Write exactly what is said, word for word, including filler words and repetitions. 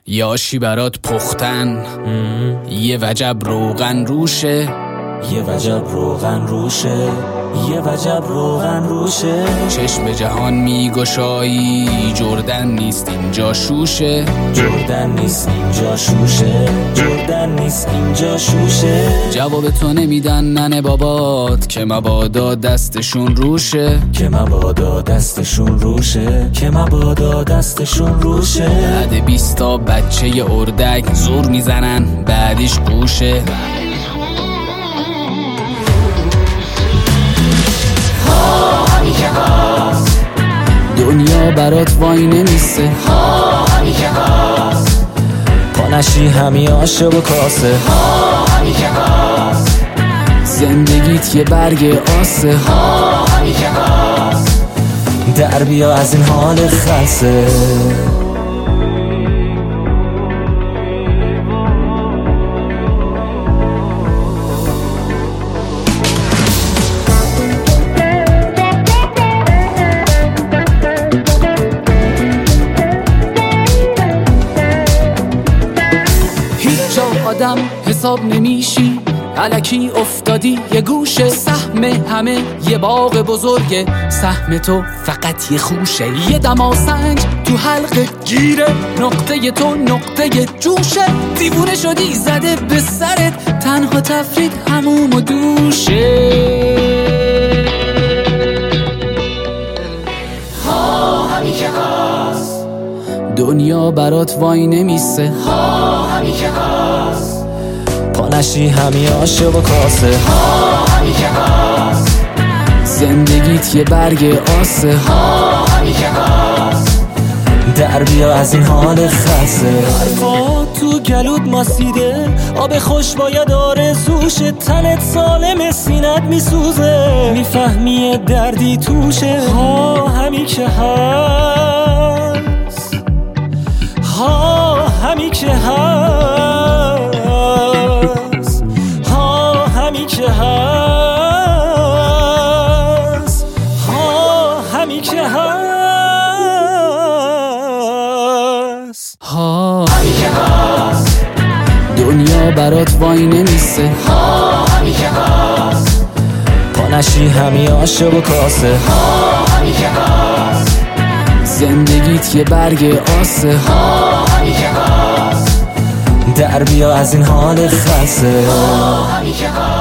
یاشی برات پختن یه وجب روغن روشه، یه وجب روغن روشه، یه وجب روغن روشه. چشم جهان میگشایی جردن نیست اینجا شوشه، جردن نیست اینجا شوشه، جردن نیست اینجا شوشه. جواب تو نمیدن ننه بابات که مبادا دستشون روشه، که مبادا دستشون روشه، که مبادا دستشون روشه. بعد بیستا بچه اردک زور میزنن بعدیش قوشه. دنیا برات وای نمیسته، ها همی که هست. پانشی همی آشه و کاسه، ها همی که هست. زندگیت یه برگ آسه، ها همی که هست. در بیا از این حال خلصه. آدم حساب نمیشی الکی افتادی یه گوشه، سهم همه یه باغ بزرگه، سهم تو فقط یه خوشه. یه دماسنج تو حلقه گیره، نقطه تو نقطه جوشه. دیوونه شدی زده به سرت، تنها تفرید هموم و دوشه. ها همی که هست. دنیا برات وای نمیسته، ها همی که هست. پانشی همی آشه و کاسه، ها همی که هست. زندگیت یه برگ آسه، ها همی که هست. در بیا از این حال خلصه. حرفا تو گلود ماسیده، آب خوش باید آرزوشه. تنت سالم سینت میسوزه، میفهمی دردی توشه. ها همی که هست، ها همی که هست، ها همی که هست، ها همی که هست، ها همی که هست. دنیا برات وای نمیسته، ها همی که هست. پانشی همی آشه و کاسه، ها همی که هست. زندگیت یه برگ آسه، ها همی که هست. در بیا از این حال خلصه، ها همی که هست.